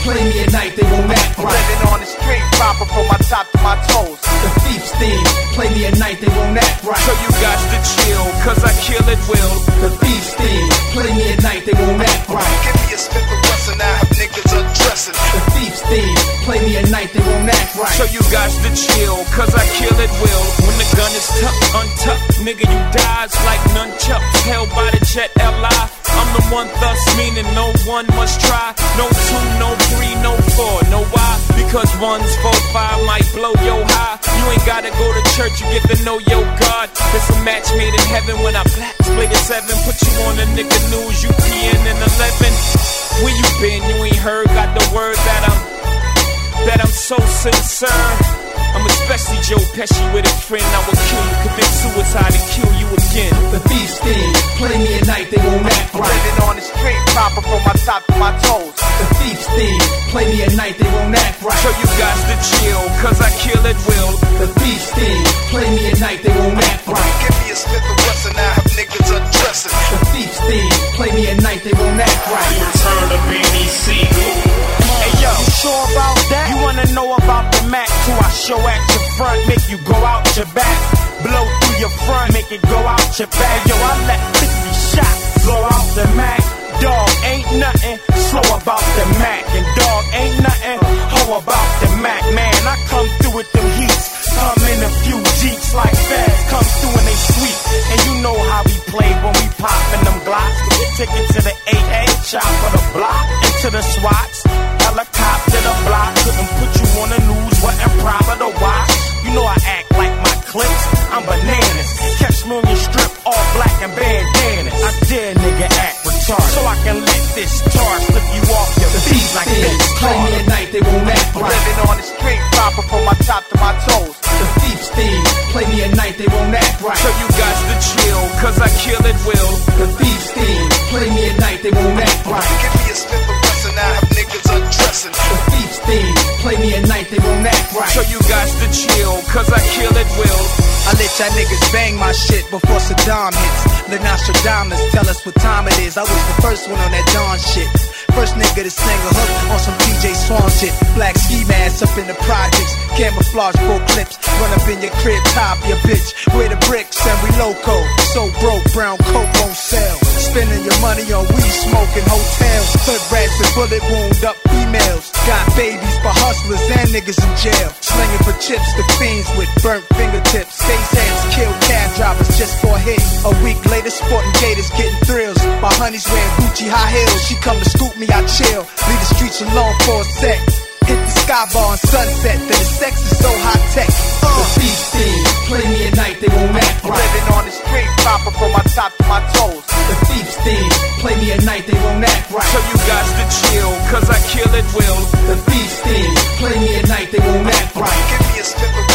play me at night, they won't act right. Living on the street, proper from my top to my toes. The thief's theme, play me at night, they won't act right. So you got to chill, cause I kill at will. The thief's theme, play me at night, they won't act right. Give me a Smith & Wesson, I have niggas undressing. The thief's theme, play me at night, they won't act right. So you got to chill, cause I kill at will. When the gun is tucked, untucked, nigga you dies like nunchucks held by the jet L.I. I'm the one thus, meaning no one must try. No 2, no 3, no 4, no why? Because 1's 4, 5 might blow your high. You ain't gotta go to church, you get to know your God. It's a match made in heaven when I split at 7. Put you on the nigga news, UPN in 11. Where you been? You ain't heard, got the word that I'm so sincere. I'm especially Joe Pesci with a friend. I will kill you, commit suicide and kill you again. The thief's theme, play me at night, they won't act right. Living on the street, proper from my top to my toes. The thief's theme, play me at night, they won't act right. So you got to chill, cause I kill at will. The thief's theme, play me at night, they won't act right. Give me a Smith & Wesson, I have niggas undressing. The thief's theme, play me at night, they won't act right. Return to BDC. Hey yo, you sure about that? You wanna know about the Mac? So I show at your front, make you go out your back. Blow through your front, make it go out your back. Yo, I let 50 shots go out the Mac. Dog, ain't nothing slow about the Mac. And dog, ain't nothing hoe about the Mac. Man, I come through with them heats. Come in a few Jeeps like fast. Come through and they sweet. And you know how we play when we poppin' them Glocks. Take it to the AA, chop for the block. Into the SWATs, helicopter the block. Couldn't put you on the news, wasn't proper to watch. You know I act like my clips, I'm bananas. Catch me on your strip, all black and bandanas. I dare nigga act retarded, so I can let this tar slip you off your feet like this. Play me at night, they won't act right. Living on the street, proper from my top to my toes. The thief's theme, play me at night, they won't act right. So you got to chill, cause I kill at will. The thief's theme, play me at night, they won't act right. Give me a Smith & Wesson, I have niggas undressing. The thief's theme, play me at night, they won't act right. So you got to chill, cause I kill at will. I let y'all niggas bang my shit before Saddam hits. The Nostradamus tell us what time it is. I was the first one on that Dawn shit. First nigga to sing a hook on some DJ Swan shit. Black ski mask up in the projects, camouflage full clips. Run up in your crib, top your bitch. We're the bricks and we loco. So broke, brown coat won't sell. Spending your money on weed, smoking hotels. Hood rats and bullet wound up females. Got babies for hustlers and niggas in jail. Slinging for chips, the fiends with burnt fingertips. Face heads, kill cab drivers just for a hit. A week later, sporting gators getting thrills. My honey's wearing Gucci high heels. She come to scoop me, I chill. Leave the streets alone for a sec. Hit the sky bar on sunset, then the sex is so high tech. The thief's theme, play me at night, they won't act right. Living on the street, proper from my top to my toes. The thief's theme, play me at night, they won't act right. So you got to chill, cause I kill at will. The thief's theme, play me at night, they won't act right. Give me a Smith &